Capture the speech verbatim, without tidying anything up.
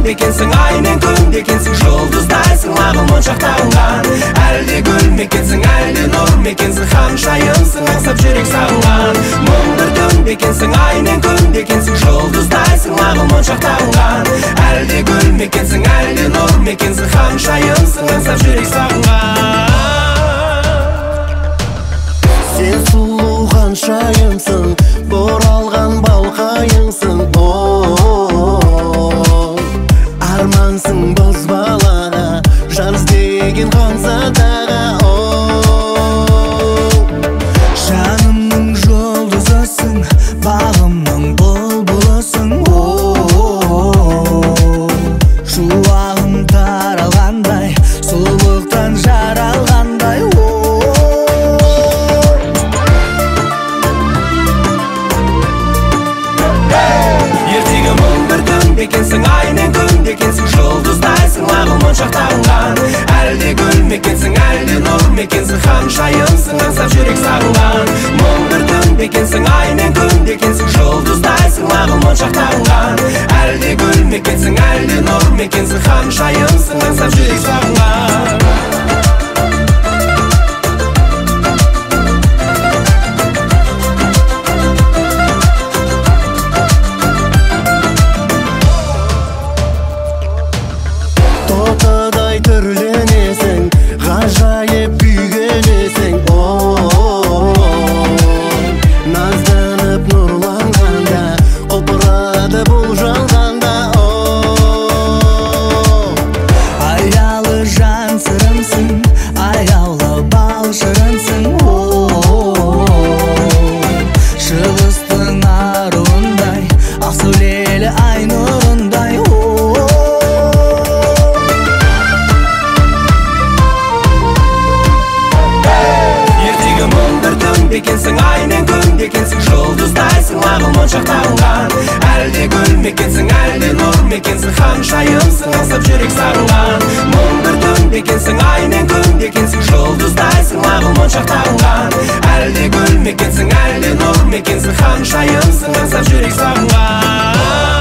бекенсің, аймен күн бекенсің, жұлдыздайсың, лағыл моншақталған. Әлде гүл мекенсің, әлде нұр мекенсің, ханшайымсың, аңсап жүрек сағынған. Мың бір түн бекенсің, аймен күн бекенсің, жұлдыздайсың, лағыл моншақталған. Әлде гүл мекенсің, әлде нұр мекенсің, ханшайымсың, аңсап жүрек сағынған. Сен сұлу ханшайымсың, боралған балқайыңсың. Армансың боз балаға, жар іздеген қонса дағы. Жанымның жұлдызысың, бағымның бұлбұлысың. Шуағым таралғандай, сұлулықтан жаралғандай. Ертеңі мың бір түн бекенсің, аймен күн бекенсің, жұлдыздайсың, лағыл моншақталған. Әлде гүл мекенсің, әлде нұр мекенсің, ханшайымсың, аңсап жүрек сағынған. Мың бір түн бекенсің, аймен күн бекенсің, жұлдыздайсың, лағыл моншақталған. Әлде гүл мекенсің, әлде нұр мекенсің, ханшайымсың, аңсап жүрек сағынған. Тотадай түрленесің, ғажайып күйгенесің. Назданып нұрланғанда, құлпырады бұл жалғанда. Аялы жан сырымсың, аяулы бал шырынсың. Шығыстың аруындай, ақ сәулелі ай нұрындай. Ертеңі мың бір түн бекенсің, аймен күн бекенсің, жұлдыздайсың, лағыл моншақталған. Әлде гүл мекенсің, әлде нұр мекенсің, ханшайымсың, аңсап жүрек сағынған. Мың бір түн бекенсің, аймен күн бекенсің, жұлдыздайсың, лағыл моншақталған. Әлде гүл мекенсің, әлде нұр мекенсің, ханшайымсың, аңсап жүрек сағынған.